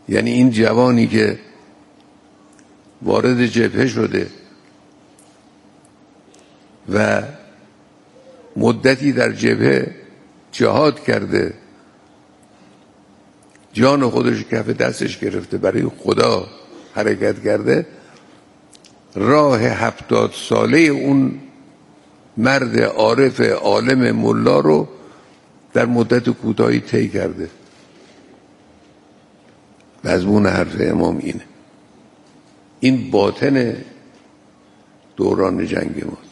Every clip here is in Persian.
یعنی این جوانی که وارد جبهه شده و مدتی در جبهه جهاد کرده، جان خودش کف دستش گرفته، برای خدا حرکت کرده، راه 70 ساله اون مرد عارف عالم ملا رو در مدت کوتاهی طی کرده. مضمون حرف امام اینه. این باطن دوران جنگ ماست.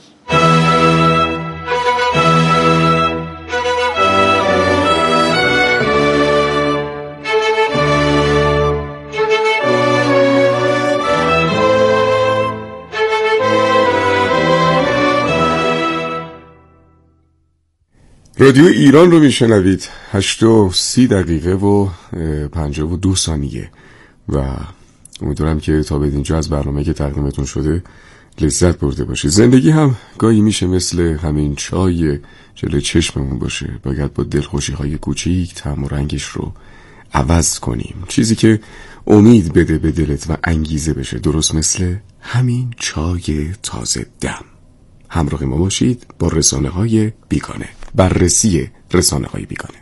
رادیو ایران رو میشنوید. 8:30 و 52 ثانیه و امیدوارم که تا به اینجا از برنامه که تقدیمتون شده لذت برده باشید. زندگی هم گاهی میشه مثل همین چای جلوی چشممون باشه. باید با دلخوشی های کوچیک طعم و رنگش رو عوض کنیم، چیزی که امید بده به دلت و انگیزه بشه، درست مثل همین چای تازه دم. همراه ما باشید با رسانه‌های بیگانه. بررسی رسانه‌های بیگانه.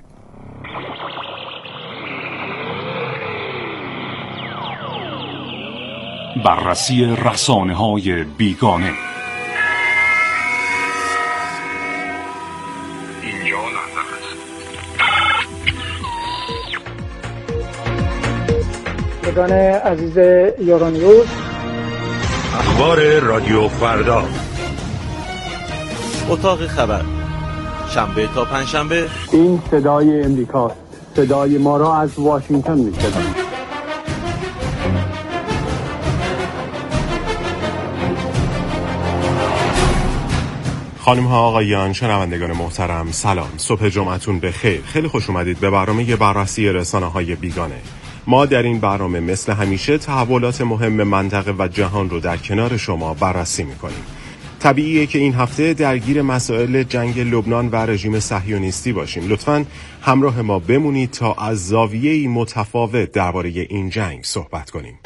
بررسی رسانه‌های بیگانه. اینجا لندن است. بردان عزیز یورانیوز، اخبار رادیو فردا، اتاق خبر، شنبه تا پنجشنبه. این صدای امریکاست. صدای ما را از واشنگتن می‌شنوید. خانم ها آقایان، شنوندگان محترم، سلام. صبح جمعتون بخیر. خیلی خوش اومدید به برنامه بررسی رسانه‌های بیگانه. ما در این برنامه مثل همیشه تحولات مهم منطقه و جهان رو در کنار شما بررسی می‌کنیم. طبیعیه که این هفته درگیر مسائل جنگ لبنان و رژیم صهیونیستی باشیم. لطفاً همراه ما بمونید تا از زاویه‌ای متفاوت درباره این جنگ صحبت کنیم.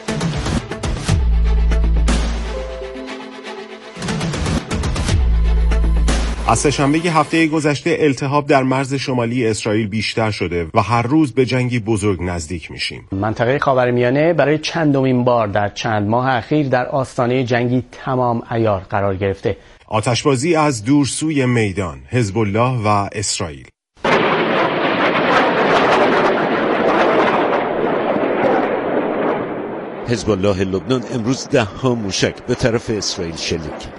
از سه‌شنبه هفته گذشته التهاب در مرز شمالی اسرائیل بیشتر شده و هر روز به جنگی بزرگ نزدیک میشیم. منطقه خاورمیانه برای چندمین بار در چند ماه اخیر در آستانه جنگی تمام عیار قرار گرفته. آتشبازی از دور سوی میدان، حزب الله و اسرائیل. حزب الله لبنان امروز 10 موشک به طرف اسرائیل شلیک کرد.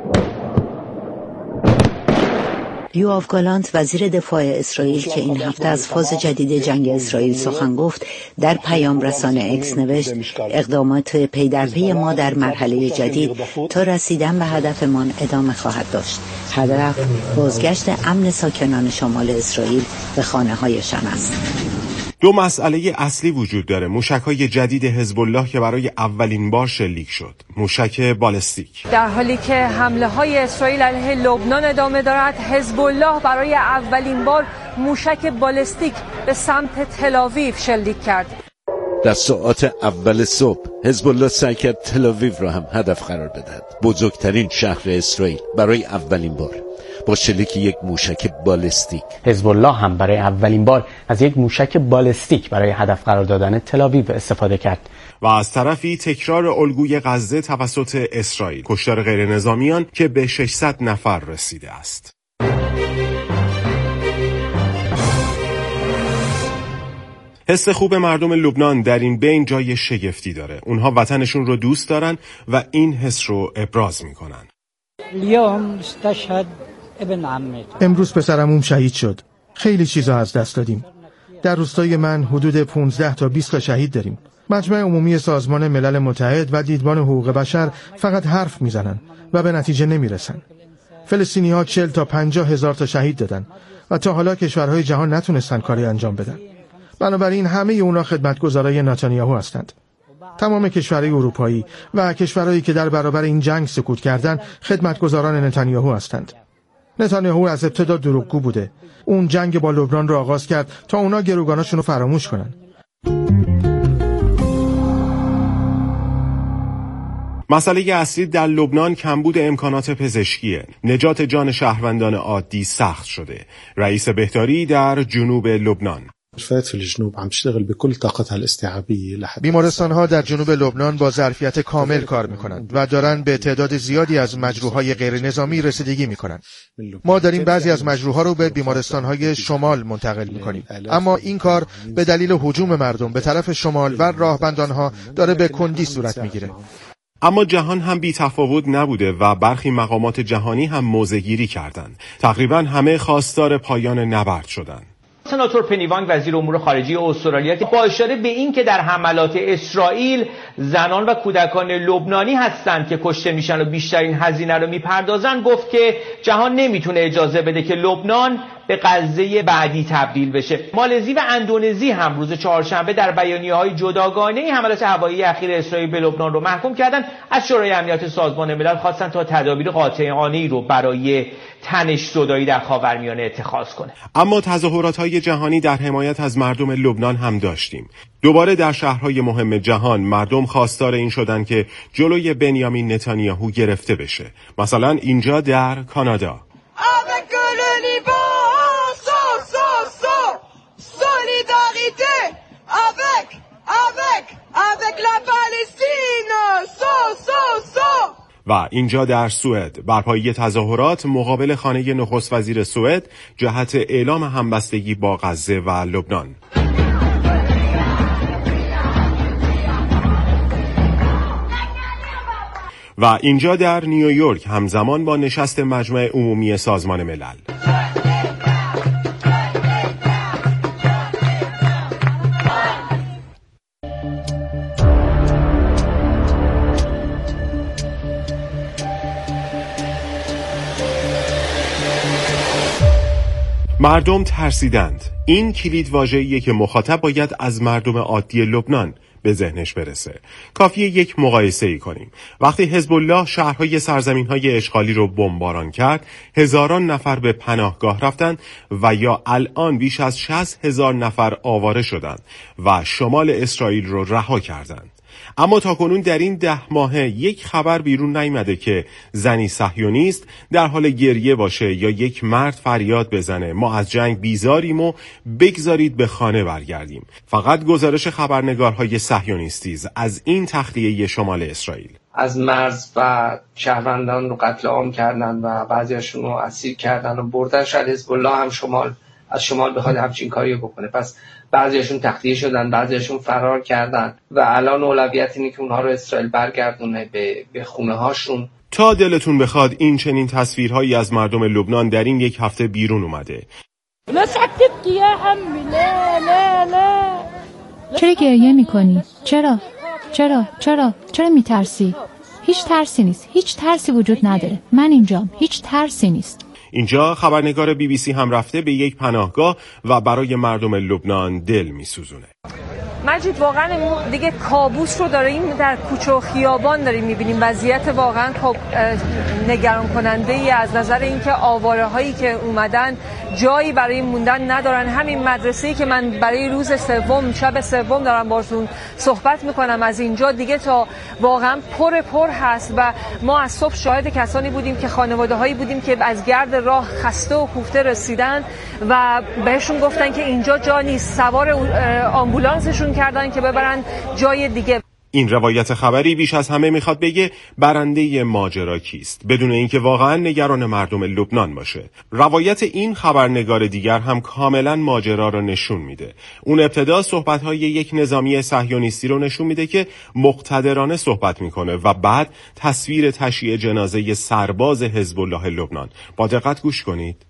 یوآف گالانت وزیر دفاع اسرائیل که این هفته از فاز جدید جنگ اسرائیل سخن گفت، در پیام رسانه اکس نوشت اقدامات پی در پی ما در مرحله جدید تا رسیدن به هدفمان ادامه خواهد داشت. هدف بازگشت امن ساکنان شمال اسرائیل به خانه‌هایشان است. دو مسئله اصلی وجود داره. موشک‌های جدید حزب الله که برای اولین بار شلیک شد، موشک بالستیک. در حالی که حمله‌های اسرائیل علیه لبنان ادامه دارد، حزب الله برای اولین بار موشک بالستیک به سمت تل‌آویو شلیک کرد. در ساعات اول صبح حزب الله سعی کرد تل‌آویو را هم هدف قرار بدهد، بزرگترین شهر اسرائیل، برای اولین بار با شلیک یک موشک بالستیک. حزب الله هم برای اولین بار از یک موشک بالستیک برای هدف قرار دادن تل‌آویو استفاده کرد. و از طرفی تکرار الگوی غزه توسط اسرائیل، کشتار غیر نظامیان که به 600 نفر رسیده است. حس خوب مردم لبنان در این بین جای شگفتی داره. اونها وطنشون رو دوست دارن و این حس رو ابراز میکنن. امروز پسرعموم شهید شد. خیلی چیزا از دست دادیم. در روستای من حدود 15 تا 20 تا شهید داریم. مجمع عمومی سازمان ملل متحد و دیدبان حقوق بشر فقط حرف میزنن و به نتیجه نمیرسن. فلسطینی‌ها 40 تا 50 هزار تا شهید دادن و تا حالا کشورهای جهان نتونستن کاری انجام بدن. بنابراین همه اونا خدمتگزارای نتانیاهو هستند. تمام کشورهای اروپایی و کشورهایی که در برابر این جنگ سکوت کردن خدمتگزاران نتانیاهو هستند. نتانیاهو از ابتدا دروغگو بوده. اون جنگ با لبنان رو آغاز کرد تا اونا گروگاناشون رو فراموش کنن. مسئله اصلی در لبنان کمبود امکانات پزشکیه. نجات جان شهروندان عادی سخت شده. رئیس بهداری در جنوب لبنان: بیمارستان‌ها در جنوب لبنان با ظرفیت کامل کار می‌کنند و دارند به تعداد زیادی از مجروح‌های غیر نظامی رسیدگی می‌کنند. ما داریم بعضی از مجروح‌ها رو به بیمارستان‌های شمال منتقل می‌کنیم، اما این کار به دلیل هجوم مردم به طرف شمال و راهبندان‌ها داره به کندی صورت می‌گیره. اما جهان هم بی تفاوت نبوده و برخی مقامات جهانی هم موضع‌گیری کردند. تقریباً همه خواستار پایان نبرد شدند. سناتور پنی وانگ وزیر امور خارجه استرالیا که با اشاره به این که در حملات اسرائیل زنان و کودکان لبنانی هستند که کشته میشن و بیشترین هزینه رو میپردازن، گفت که جهان نمیتونه اجازه بده که لبنان به غزه بعدی تبدیل بشه. مالزی و اندونزی هم روز چهارشنبه در بیانیه‌های جداگانه حملات هوایی اخیر اسرائیل به لبنان رو محکوم کردن. از شورای امنیت سازمان ملل خواستن تا تدابیر قاطعانه‌ای رو برای تنش زدایی در خاورمیانه اتخاذ کنه. اما تظاهرات‌های جهانی در حمایت از مردم لبنان هم داشتیم. دوباره در شهرهای مهم جهان مردم خواستار این شدن که جلوی بنیامین نتانیاهو گرفته بشه. مثلا اینجا در کانادا: و اینجا در سوئد برپایی تظاهرات مقابل خانه نخست وزیر سوئد جهت اعلام همبستگی با غزه و لبنان. و اینجا در نیویورک همزمان با نشست مجمع عمومی سازمان ملل. مردم ترسیدند. این کلید واژه‌ایه که مخاطب باید از مردم عادی لبنان به ذهنش برسه. کافیه یک مقایسه‌ای کنیم. وقتی حزب الله شهرهای سرزمین‌های اشغالی رو بمباران کرد، هزاران نفر به پناهگاه رفتند و یا الان بیش از 60,000 نفر آواره شدند و شمال اسرائیل رو رها کردند. اما تاکنون در این 10 ماهه یک خبر بیرون نیامده که زنی صهیونیست در حال گریه باشه یا یک مرد فریاد بزنه ما از جنگ بیزاریم و بگذارید به خانه برگردیم. فقط گزارش خبرنگارهای صهیونیستی از این تخلیه شمال اسرائیل. از مرز و شهروندان رو قتل عام کردن و بعضیاشون رو اسیر کردن و بردن. شاید حزب الله هم از شمال بخواد همچین کاری بکنه. پس بعضیاشون تخلیه شدن، بعضیاشون فرار کردن و الان اولویت اینه که اونها رو اسرائیل برگردونه به خونه هاشون. تا دلتون بخواد این چنین تصویرهایی از مردم لبنان در این یک هفته بیرون اومده. چرا گریه میکنی؟ چرا میترسی؟ هیچ ترسی نیست. هیچ ترسی وجود نداره. من اینجام. هیچ ترسی نیست. اینجا خبرنگار BBC هم رفته به یک پناهگاه و برای مردم لبنان دل میسوزونه. مجید واقعا دیگه کابوس رو داریم در کوچه و خیابان داریم میبینیم. وضعیت واقعا نگران کننده ای از نظر اینکه آواره هایی که اومدن جایی برای موندن ندارن. همین مدرسه‌ای که من برای روز سوم شب سوم دارم باشون صحبت میکنم از اینجا دیگه تا واقعا پر هست و ما از صبح شاهد کسانی بودیم که خانواده هایی بودیم که از گرد راه خسته و کوفته رسیدن و بهشون گفتن که اینجا جا نیست. سوار آمبولانسشون کردن که ببرن جای دیگه. این روایت خبری بیش از همه میخواد بگه برنده ماجرا کیست، بدون اینکه واقعا نگران مردم لبنان باشه. روایت این خبرنگار دیگر هم کاملا ماجرا رو نشون میده. اون ابتدا صحبت‌های یک نظامی صهیونیستی رو نشون میده که مقتدرانه صحبت میکنه و بعد تصویر تشییع جنازه سرباز حزب الله لبنان. با دقت گوش کنید.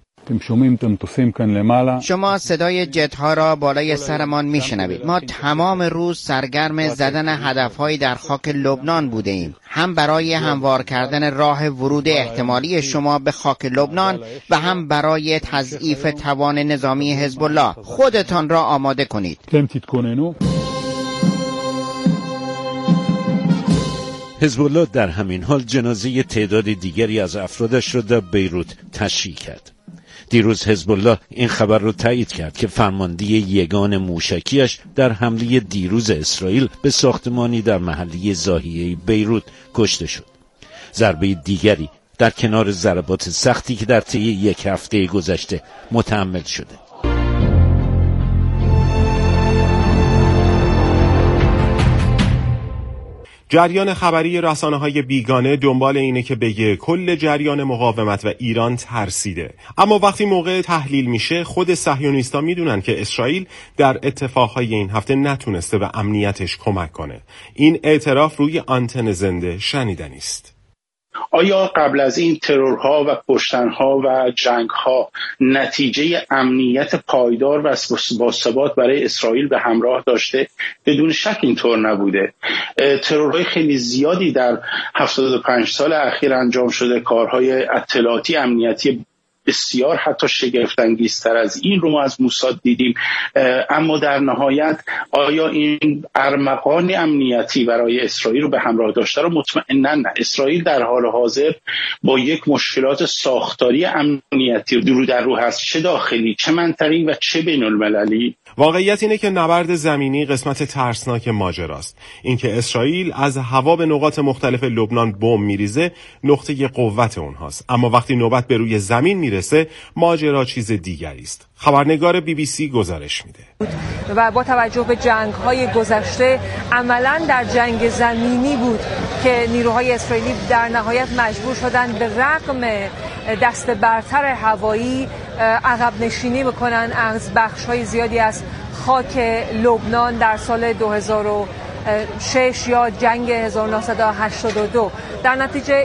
شما صدای جت‌ها را بالای سرمان میشنوید. ما تمام روز سرگرم زدن هدف‌هایی در خاک لبنان بوده ایم، هم برای هموار کردن راه ورود احتمالی شما به خاک لبنان و هم برای تضعیف توان نظامی حزب الله. خودتان را آماده کنید. حزب الله در همین حال جنازه تعداد دیگری از افرادش را در بیروت تشییع کرد. دیروز حزب الله این خبر رو تایید کرد که فرمانده یگان موشکیش در حمله دیروز اسرائیل به ساختمانی در محله ضاحیه بیروت کشته شد. ضربه دیگری در کنار ضربات سختی که در طی یک هفته گذشته متحمل شده. جریان خبری رسانه‌های بیگانه دنبال اینه که بگه کل جریان مقاومت و ایران ترسیده. اما وقتی موقع تحلیل میشه خود صهیونیست‌ها میدونن که اسرائیل در اتفاقهای این هفته نتونسته به امنیتش کمک کنه. این اعتراف روی آنتن زنده شنیدنی است. آیا قبل از این ترورها و کشتنها و جنگها نتیجه امنیت پایدار و باثبات برای اسرائیل به همراه داشته؟ بدون شک اینطور نبوده. ترورهای خیلی زیادی در 75 سال اخیر انجام شده، کارهای اطلاعاتی امنیتی بسیار حتی شگفت‌انگیزتر از این رو ما از موساد دیدیم. اما در نهایت آیا این ارمغان امنیتی برای اسرائیل رو به همراه داشته؟ رو مطمئنا نه. اسرائیل در حال حاضر با یک مشکلات ساختاری امنیتی رو در رو هست، چه داخلی، چه منطقی و چه بین المللی. واقعیت اینه که نبرد زمینی قسمت ترسناک ماجراست. اینکه اسرائیل از هوا به نقاط مختلف لبنان بمب میریزه نقطه قوت اونهاست، اما وقتی نوبت به روی زمین میرسه ماجرا چیز دیگری است. خبرنگار BBC گزارش میده. و با توجه به جنگ‌های گذشته عملاً در جنگ زمینی بود که نیروهای اسرائیلی در نهایت مجبور شدن به رغم دست برتر هوایی عقب نشینی بکنن از بخش‌های زیادی از خاک لبنان در سال 2006 یا جنگ 1982. در نتیجه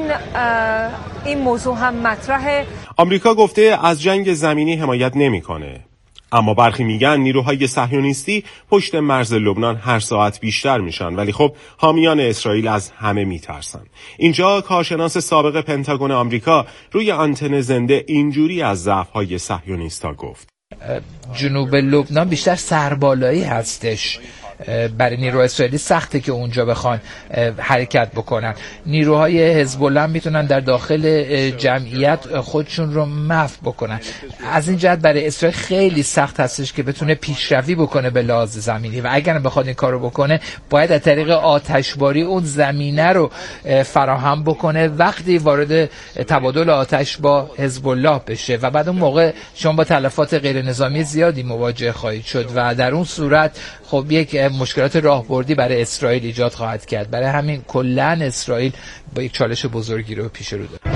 این موضوع هم مطرحه. آمریکا گفته از جنگ زمینی حمایت نمی‌کنه. اما برخی میگن نیروهای صهیونیستی پشت مرز لبنان هر ساعت بیشتر میشن، ولی خب حامیان اسرائیل از همه میترسن. اینجا کارشناس سابق پنتاگون آمریکا روی آنتن زنده اینجوری از ضعف‌های صهیونیست‌ها گفت. جنوب لبنان بیشتر سربالایی هستش. برای نیروهای اسرائیلی سخته که اونجا بخوان حرکت بکنن. نیروهای حزب الله میتونن در داخل جمعیت خودشون رو محو بکنن. از این جهت برای اسرائیل خیلی سخت هستش که بتونه پیشروی بکنه به لحاظ زمینی، و اگر بخواد این کارو بکنه باید از طریق آتشباری اون زمینه رو فراهم بکنه وقتی وارد تبادل آتش با حزب الله بشه، و بعد اون موقع شما با تلفات غیر نظامی زیادی مواجه خواهید شد و در اون صورت خب یک مشکلات راهبردی برای اسرائیل ایجاد خواهد کرد. برای همین کلاً اسرائیل با یک چالش بزرگی رو پیش رو داره.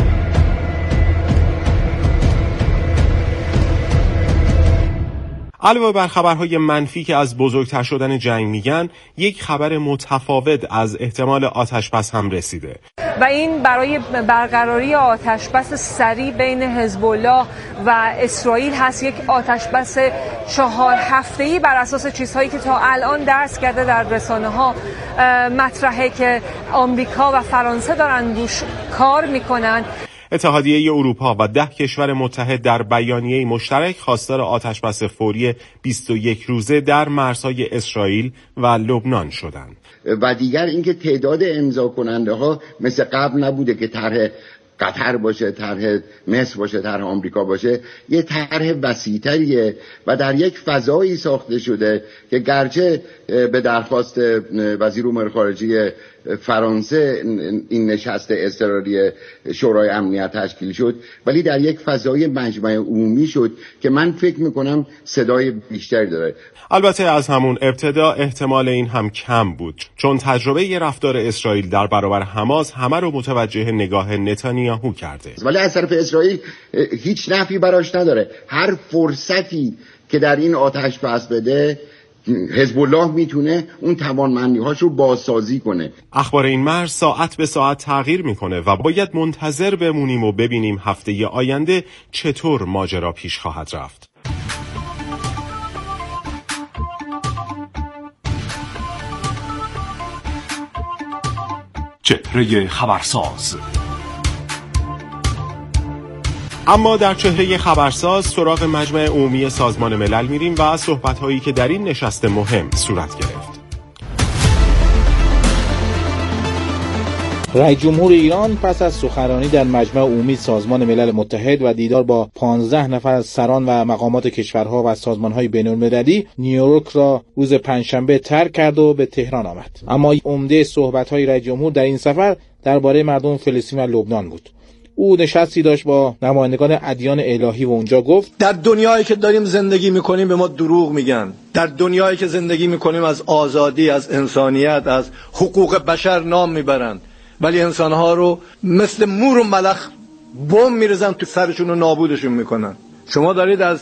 علاوه بر خبرهای منفی که از بزرگتر شدن جنگ میگن، یک خبر متفاوت از احتمال آتشبس هم رسیده و این برای برقراری آتشبس سریع بین حزب الله و اسرائیل هست. یک آتشبس 4 هفته‌ای بر اساس چیزهایی که تا الان درس کرده در رسانه‌ها مطرحه که آمریکا و فرانسه دارن روش کار میکنن. اتحادیه اروپا و 10 کشور متحد در بیانیه مشترک خواستار آتشبس فوری 21 روزه در مرزهای اسرائیل و لبنان شدند. و دیگر اینکه تعداد امضا کننده ها مثل قبل نبوده که طرح قطر باشه، طرح مصر باشه، طرح آمریکا باشه. یه طرح وسیع‌تریه و در یک فضایی ساخته شده که گرچه به درخواست وزیر امور خارجه فرانسه این نشست اضطراری شورای امنیت تشکیل شد، ولی در یک فضای مجمع عمومی شد که من فکر میکنم صدای بیشتری داره. البته از همون ابتدا احتمال این هم کم بود، چون تجربه رفتار اسرائیل در برابر حماس همه رو متوجه نگاه نتانیاهو کرده. ولی از طرف اسرائیل هیچ نفعی براش نداره. هر فرصتی که در این آتش بس بده حزب الله میتونه اون توانمندی‌هاش رو بازسازی کنه. اخبار این مرز ساعت به ساعت تغییر میکنه و باید منتظر بمونیم و ببینیم هفته آینده چطور ماجرا پیش خواهد رفت. چهره خبرساز. اما در چهره خبرساز سراغ مجمع عمومی سازمان ملل میریم و صحبت‌هایی که در این نشست مهم صورت گرفت. رئیس جمهور ایران پس از سخنرانی در مجمع عمومی سازمان ملل متحد و دیدار با 15 نفر از سران و مقامات کشورها و سازمان‌های بین‌المللی نیویورک را روز پنجشنبه ترک کرد و به تهران آمد. اما عمده صحبت‌های رئیس جمهور در این سفر درباره مردم فلسطین و لبنان بود. او نشستی داشت با نمایندگان ادیان الهی و اونجا گفت در دنیایی که داریم زندگی میکنیم به ما دروغ میگن. در دنیایی که زندگی میکنیم از آزادی، از انسانیت، از حقوق بشر نام میبرند، ولی انسانها رو مثل مور و ملخ بم میرزن تو سرشون و نابودشون میکنن. شما دارید از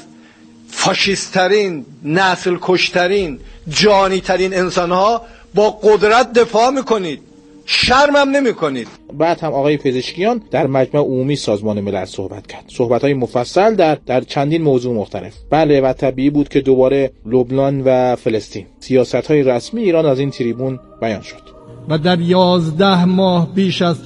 فاشیست‌ترین، نسل کشترین، جانی‌ترین انسانها با قدرت دفاع میکنید، شرم هم نمی کنید. بعد هم آقای پزشکیان در مجمع عمومی سازمان ملل صحبت کرد. صحبت‌های مفصل در چندین موضوع مختلف. بله و طبیعی بود که دوباره لبنان و فلسطین، سیاست‌های رسمی ایران از این تریبون بیان شد. و در 11 ماه بیش از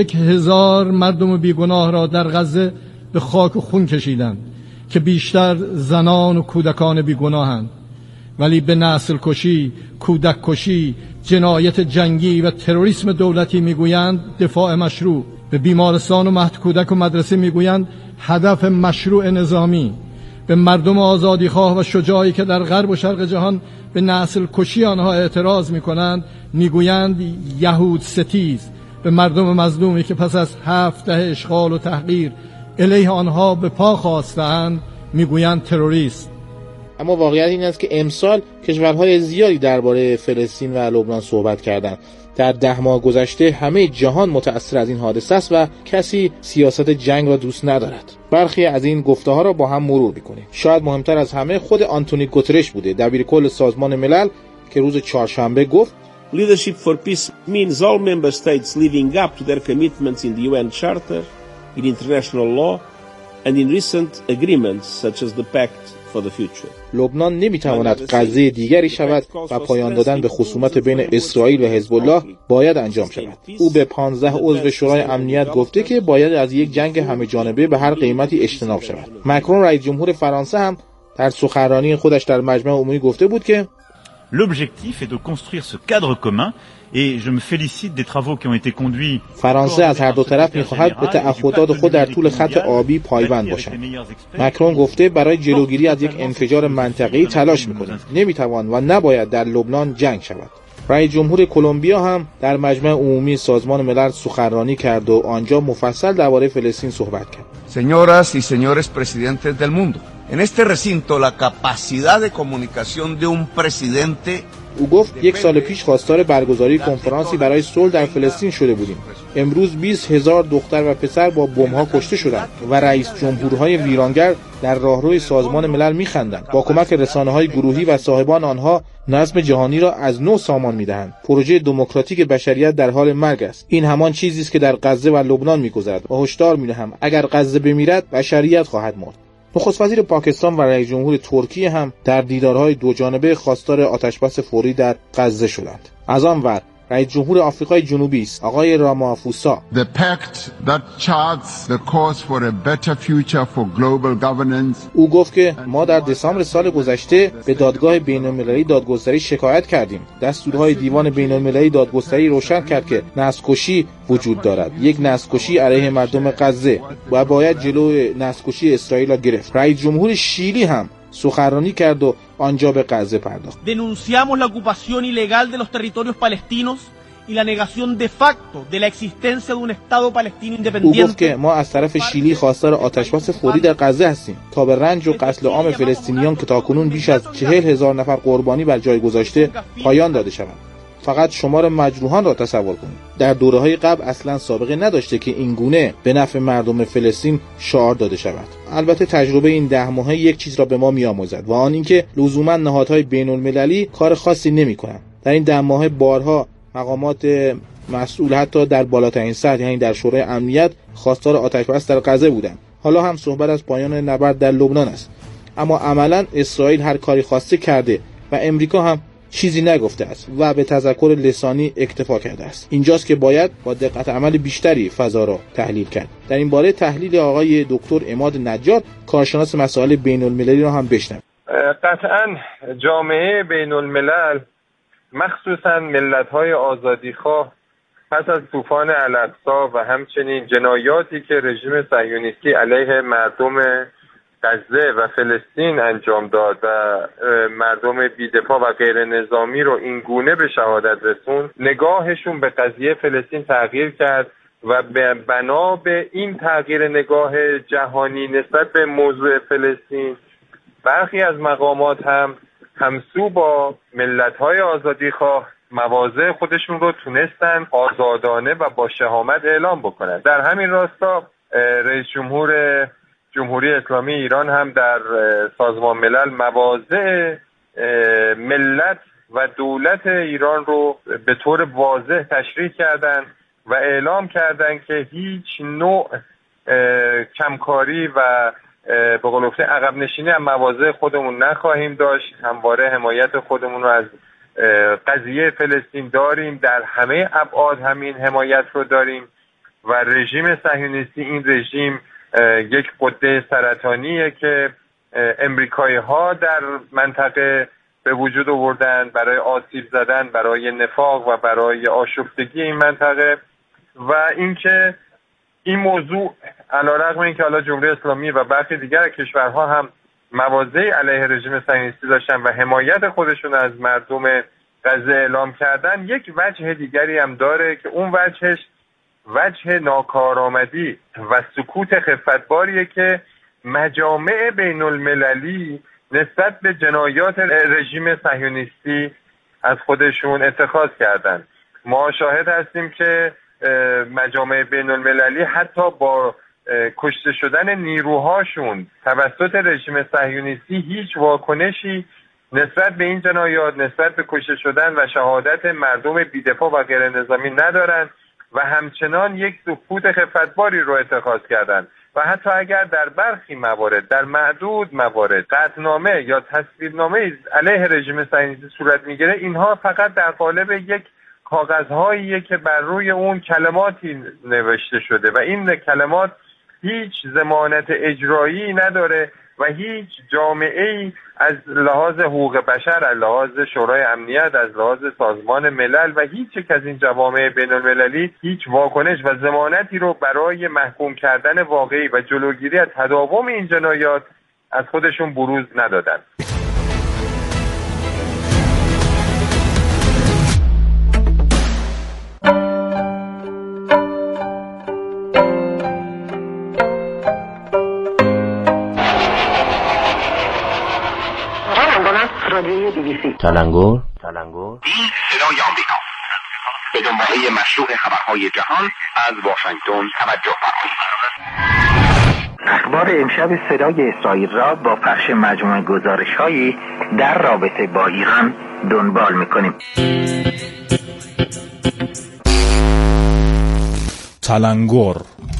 41,000 مردم بیگناه را در غزه به خاک و خون کشیدند که بیشتر زنان و کودکان بیگناهند، ولی به نسل کشی، کودک کشی، جنایت جنگی و تروریسم دولتی میگویند دفاع مشروع. به بیمارستان و مهد کودک و مدرسه میگویند هدف مشروع نظامی. به مردم آزادیخواه و شجاعی که در غرب و شرق جهان به نسل کشی آنها اعتراض میکنند میگویند یهود ستیز. به مردم مظلومی که پس از 7 دهه اشغال و تحقیر علیه آنها به پا خواستند میگویند تروریست. اما واقعیت این است که امسال کشورهای زیادی درباره فلسطین و لبنان صحبت کردند. در 10 ماه گذشته همه جهان متأثر از این حادثه است و کسی سیاست جنگ را دوست ندارد. برخی از این گفته‌ها را با هم مرور می‌کنیم. شاید مهمتر از همه خود آنتونی گوترش بوده، دبیرکل سازمان ملل، که روز چهارشنبه گفت Leadership for peace means all member states living up to their commitments in the UN Charter, in international law and in recent agreements such as the Pact for the Future. لبنان نمیتواند غزه دیگری شود و پایان دادن به خصومت بین اسرائیل و حزب الله باید انجام شود. او به 15 عضو شورای امنیت گفته که باید از یک جنگ همه جانبه به هر قیمتی اجتناب شود. مکرون رئیس جمهور فرانسه هم در سخنرانی خودش در مجمع عمومی گفته بود که L'objectif est de construire ce cadre commun et je me félicite des travaux qui ont été conduits. فرانسه از هر دو طرف می‌خواهد به تعهدات خود در طول خط آبی پایبند باشد. مکرون گفته برای جلوگیری از یک انفجار منطقه‌ای تلاش می‌کند. نمی‌توان و نباید در لبنان جنگ شود. رئیس جمهور کلمبیا هم در مجمع عمومی سازمان ملل سخنرانی کرد و آنجا مفصل درباره فلسطین صحبت کرد. Señoras y señores presidentes del mundo, en este recinto la capacidad de comunicación de un presidente. او گفت 1 سال پیش خواستار برگزاری کنفرانسی برای صلح در فلسطین شده بودیم. امروز 20,000 دختر و پسر با بمب‌ها کشته شدند و رئیس جمهورهای ویرانگر در راهروی سازمان ملل می‌خندند. با کمک رسانه‌های گروهی و صاحبان آنها نظم جهانی را از نو سامان می‌دهند. پروژه دموکراتیک بشریت در حال مرگ است. این همان چیزی است که در غزه و لبنان می‌گذرد. و هشدار می‌دهم اگر غزه بمیرد بشریت خواهد مرد. نخست وزیر پاکستان و رئیس جمهور ترکیه هم در دیدارهای دو جانبه خواستار آتشبس فوری در غزه شدند. از آن ور رئیس جمهور آفریقای جنوبی است آقای رامافوسا. The pact that charts the course for a better future for global governance. او گفت که ما در دسامبر سال گذشته به دادگاه بین‌المللی دادگستری شکایت کردیم. دستورهای دیوان بین‌المللی دادگستری روشن کرد که نسل‌کشی وجود دارد. یک نسل‌کشی علیه مردم غزه و باید جلوی نسل‌کشی اسرائیل را گرفت. رئیس جمهور شیلی هم سخنرانی کرد و آنجا به غزه پرداخت. Denunciamos la ocupación ilegal de los territorios palestinos y la negación de facto de la existencia de un estado palestino independiente. او گفت که ما از طرف شیلی خواستار آتشبس فوری در غزه هستیم تا به رنج و قتل عام فلسطینیان که تاکنون بیش از 40,000 نفر قربانی بر جای گذاشته پایان داده شود. فقط شمار مجروحان را تصور کنید. در دوره‌های قبل اصلا سابقه نداشته که این گونه به نفع مردم فلسطین شعار داده شود. البته تجربه این 10 ماهه یک چیز را به ما می‌آموزد و آن اینکه لزوما نهادهای بین‌المللی کار خاصی نمی‌کنند. در این 10 ماهه بارها مقامات مسئول حتی در بالاترین سطح یعنی در شورای امنیت خواستار آتشبس در غزه بودند. حالا هم صحبت از پایان نبرد در لبنان است. اما عملاً اسرائیل هر کاری خواسته کرده و امریکا هم چیزی نگفته است و به تذکر لسانی اکتفا کرده است. اینجاست که باید با دقت عمل بیشتری فضا را تحلیل کرد. در این باره تحلیل آقای دکتر عماد نجار کارشناس مسائل بین‌المللی را هم بشنوید. قطعاً جامعه بین‌الملل مخصوصاً ملت‌های آزادیخواه پس از طوفان الاقصی و همچنین جنایاتی که رژیم صهیونیستی علیه مردم غزه و فلسطین انجام داد و مردم بی‌دفاع و غیر نظامی رو این گونه به شهادت رسوند، نگاهشون به قضیه فلسطین تغییر کرد و بنا به این تغییر نگاه جهانی نسبت به موضوع فلسطین، برخی از مقامات هم همسو با ملت‌های آزادیخواه مواضع خودشون رو تونستن آزادانه و با شهامت اعلام بکنن. در همین راستا رئیس جمهور جمهوری اسلامی ایران هم در سازمان ملل مواضع ملت و دولت ایران رو به طور واضح تشریح کردند و اعلام کردند که هیچ نوع کمکاری و به قول گفته عقب نشینی از مواضع خودمون نخواهیم داشت. همواره حمایت خودمون رو از قضیه فلسطین داریم، در همه ابعاد همین حمایت رو داریم و رژیم صهیونیستی این رژیم یک غده سرطانیه که امریکایی ها در منطقه به وجود آوردن برای آسیب زدن، برای نفاق و برای آشفتگی این منطقه. و اینکه این موضوع علیرغم اینکه حالا جمهوری اسلامی و برخی دیگر کشورها هم مواضعی علیه رژیم صهیونیستی داشتن و حمایت خودشون از مردم غزه اعلام کردن، یک وجه دیگری هم داره که اون وجهش وجه ناکارآمدی و سکوت خفتباریه که مجامع بین المللی نسبت به جنایات رژیم صهیونیستی از خودشون اتخاذ کردن. ما شاهد هستیم که مجامع بین المللی حتی با کشته شدن نیروهاشون توسط رژیم صهیونیستی هیچ واکنشی نسبت به این جنایات، نسبت به کشته شدن و شهادت مردم بی‌دفاع و غیر نظامی ندارن و همچنان یک سکوت خفتباری رو اتخاذ کردن و حتی اگر در برخی موارد، در معدود موارد قطعنامه یا تصویرنامه علیه رژیم صهیونیستی صورت میگیره، اینها فقط در قالب یک کاغذهاییه که بر روی اون کلماتی نوشته شده و این کلمات هیچ ضمانت اجرایی نداره و هیچ جامعه‌ای از لحاظ حقوق بشر، از لحاظ شورای امنیت، از لحاظ سازمان ملل و هیچ یک از این جوامع بین المللی هیچ واکنش و ضمانتی رو برای محکوم کردن واقعی و جلوگیری از تداوم این جنایات از خودشون بروز ندادن. تلنگور این صدای آمریکا به دنباله مشروع خبرهای جهان از واشنگتن توجه فرمایید. اخبار امشب صدای اسرائیل را با پخش مجموعه گزارش‌هایی در رابطه با ایران دنبال می‌کنیم. تلنگور.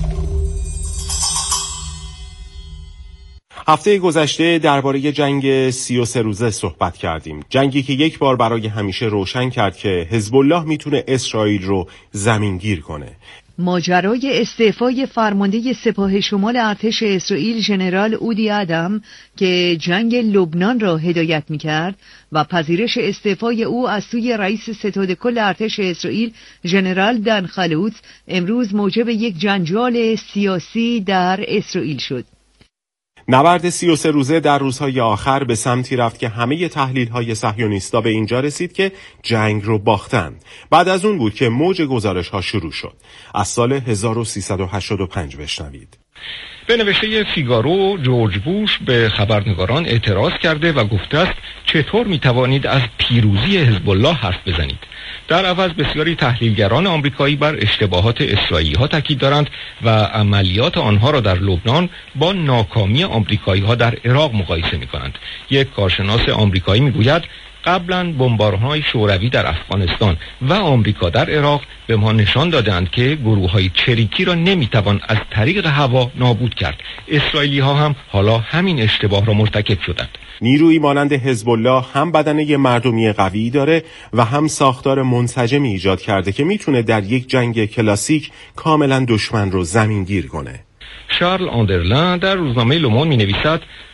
هفته گذشته درباره جنگ 33 روزه صحبت کردیم. جنگی که یک بار برای همیشه روشن کرد که حزب الله میتونه اسرائیل رو زمینگیر کنه. ماجرای استعفای فرمانده سپاه شمال ارتش اسرائیل ژنرال اودی آدم که جنگ لبنان را هدایت می‌کرد و پذیرش استعفای او از سوی رئیس ستاد کل ارتش اسرائیل ژنرال دن خلوت امروز موجب یک جنجال سیاسی در اسرائیل شد. نبرد 33 روزه در روزهای آخر به سمتی رفت که همه تحلیل‌های صهیونیستا به اینجا رسید که جنگ رو باختن. بعد از اون بود که موج گزارش‌ها شروع شد. از سال 1385 بشنوید. به نوشته فیگارو، جورج بوش به خبرنگاران اعتراض کرده و گفته است چطور میتوانید از پیروزی حزب الله حرف بزنید؟ در عوض بسیاری تحلیلگران آمریکایی بر اشتباهات اسرائیلی‌ها تاکید دارند و عملیات آنها را در لبنان با ناکامی آمریکایی‌ها در عراق مقایسه می‌کنند. یک کارشناس آمریکایی می‌گوید قبلا بمبارهای شوروی در افغانستان و آمریکا در عراق به ما نشان دادند که گروه‌های چریکی را نمیتوان از طریق هوا نابود کرد. اسرائیلی‌ها هم حالا همین اشتباه را مرتکب شدند. نیرویی مانند حزب الله هم بدنه مردمی قوی داره و هم ساختار منسجمی ایجاد کرده که میتونه در یک جنگ کلاسیک کاملا دشمن رو زمینگیر کنه. شارل آندرلن در روزنامه لومون می نویسد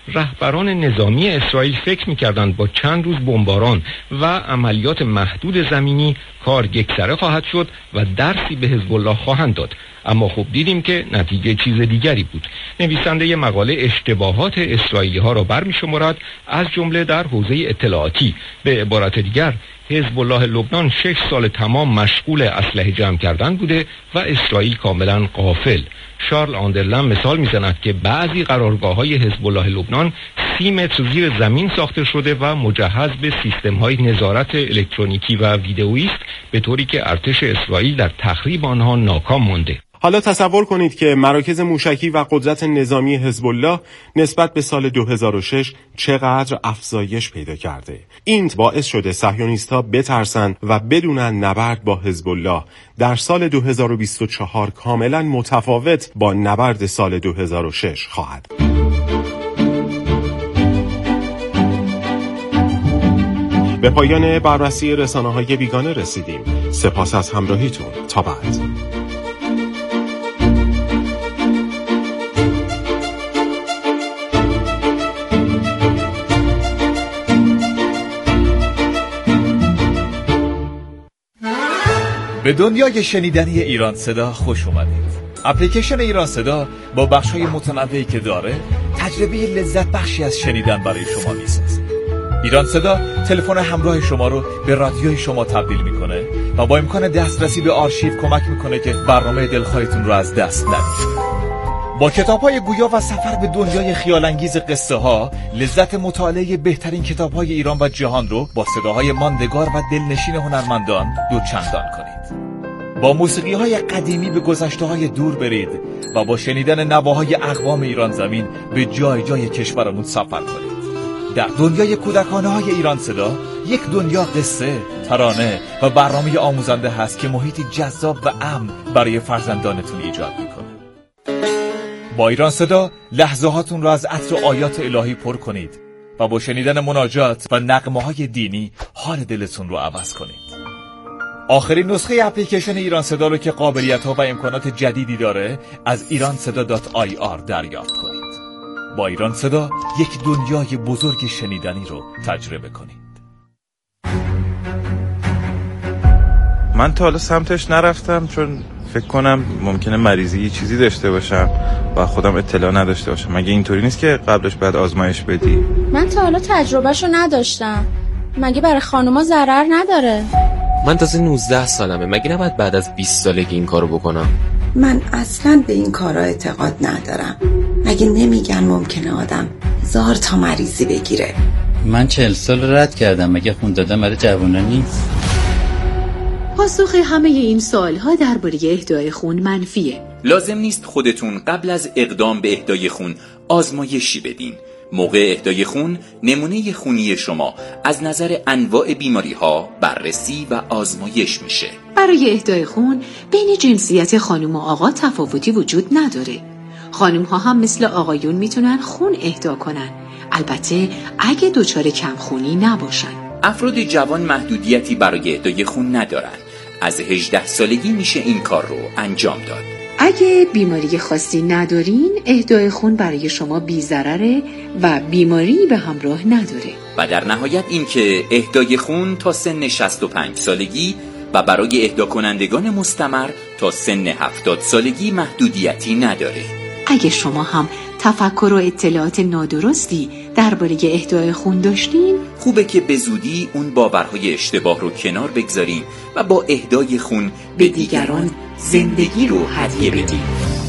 رهبران نظامی اسرائیل فکر می‌کردند با چند روز بمباران و عملیات محدود زمینی کار یکسره خواهد شد و درسی به حزب الله خواهند داد، اما خب دیدیم که نتیجه چیز دیگری بود. نویسنده مقاله اشتباهات اسرائیلی‌ها را برمی‌شمارد، از جمله در حوزه اطلاعاتی. به عبارت دیگر حزب الله لبنان 6 سال تمام مشغول اسلحه جمع کردن بوده و اسرائیل کاملا غافل. شارل آندرلن مثال میزند که بعضی قرارگاه‌های حزب الله لبنان 30 متر زیر زمین ساخته شده و مجهز به سیستم‌های نظارت الکترونیکی و ویدئویی است، به طوری که ارتش اسرائیل در تخریب آنها ناکام مانده. حالا تصور کنید که مراکز موشکی و قدرت نظامی حزب الله نسبت به سال 2006 چقدر افزایش پیدا کرده. این باعث شده صهیونیست‌ها بترسن و بدونن نبرد با حزب الله در سال 2024 کاملا متفاوت با نبرد سال 2006 خواهد. به پایان بررسی رسانه‌های بیگانه رسیدیم. سپاس از همراهیتون. تا بعد. به دنیای شنیدنی ایران صدا خوش اومدید. اپلیکیشن ایران صدا با بخش‌های متنوعی که داره تجربه لذت بخشی از شنیدن برای شما میسازه. ایران صدا تلفن همراه شما رو به رادیوی شما تبدیل میکنه و با امکان دسترسی به آرشیو کمک میکنه که برنامه دلخواهتون رو از دست ندید. با کتاب‌های گویا و سفر به دنیای خیال‌انگیز قصه‌ها، لذت مطالعه بهترین کتاب‌های ایران و جهان رو با صداهای ماندگار و دلنشین هنرمندان دوچندان کنید. با موسیقی‌های قدیمی به گذشته‌های دور برید و با شنیدن نواهای اقوام ایران زمین به جای جای کشورمون سفر کنید. در دنیای کودکانه‌های ایران صدا، یک دنیا قصه، ترانه و برنامه آموزنده هست که محیطی جذاب و امن برای فرزندانتون ایجاد می‌کنه. با ایران صدا لحظه هاتون را از عطر آیات الهی پر کنید و با شنیدن مناجات و نغمه‌های دینی حال دلتون رو عوض کنید. آخرین نسخه اپلیکیشن ایران صدا رو که قابلیت‌ها و امکانات جدیدی داره از iranseda.ir دریافت کنید. با ایران صدا یک دنیای بزرگ شنیدنی رو تجربه کنید. من تا حالا سمتش نرفتم چون فکر کنم ممکنه مریضی یه چیزی داشته باشم و خودم اطلاع نداشته باشم. مگه اینطوری نیست که قبلش باید آزمایش بدی؟ من تا حالا تجربهشو نداشتم. مگه برای خانوما ضرر نداره؟ من تازه 19 سالمه. مگه نباید بعد از 20 سالگی این کارو بکنم؟ من اصلا به این کارا اعتقاد ندارم. مگه نمیگن ممکنه آدم 1000 تا مریضی بگیره؟ من 40 سال رد کردم. مگه خون دادن برای جوونا نیست؟ پاسخ همه این سوال‌ها درباره اهدای خون منفیه. لازم نیست خودتون قبل از اقدام به اهدای خون آزمایشی بدین. موقع اهدای خون نمونه خونی شما از نظر انواع بیماری‌ها بررسی و آزمایش میشه. برای اهدای خون بین جنسیت خانم و آقا تفاوتی وجود نداره. خانم‌ها هم مثل آقایون میتونن خون اهدا کنن، البته اگه دچار کمخونی نباشن. افراد جوان محدودیتی برای اهدای خون ندارن. از 18 سالگی میشه این کار رو انجام داد. اگه بیماری خاصی ندارین، اهدای خون برای شما بی‌ضرره و بیماری به همراه نداره. و در نهایت این که اهدای خون تا سن 65 سالگی و برای اهدا کنندگان مستمر تا سن 70 سالگی محدودیتی نداره. اگه شما هم تفکر و اطلاعات نادرستی درباره اهدای خون داشتین، خوبه که به زودی اون باورهای اشتباه رو کنار بگذاریم و با اهدای خون به دیگران زندگی رو هدیه بدیم.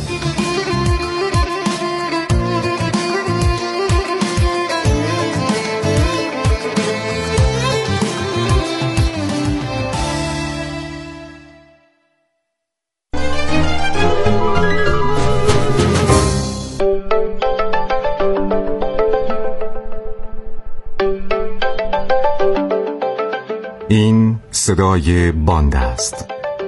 این صدای باند است.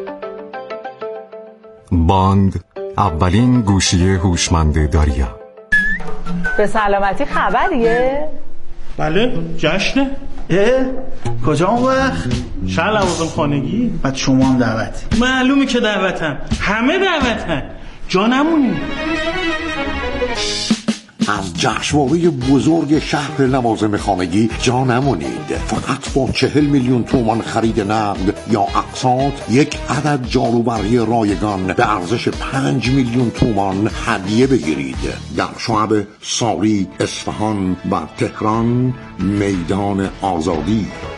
باند، اولین گوشی هوشمند داریا. به سلامتی خبریه؟ بله، جشنه. کجا اون وقت؟ شهر لوازم خانگی. بعد شما هم دعوتی؟ معلومه که دعوتم، همه دعوتن، جا نمونی. از جشنواره بزرگ شهر لوازم خانگی جا نمونید. فقط با 40 میلیون تومان خرید نقد یا اقساط یک عدد جاروبرقی رایگان به ارزش 5 میلیون تومان هدیه بگیرید. در شعب ساری، اصفهان و تهران، میدان آزادی.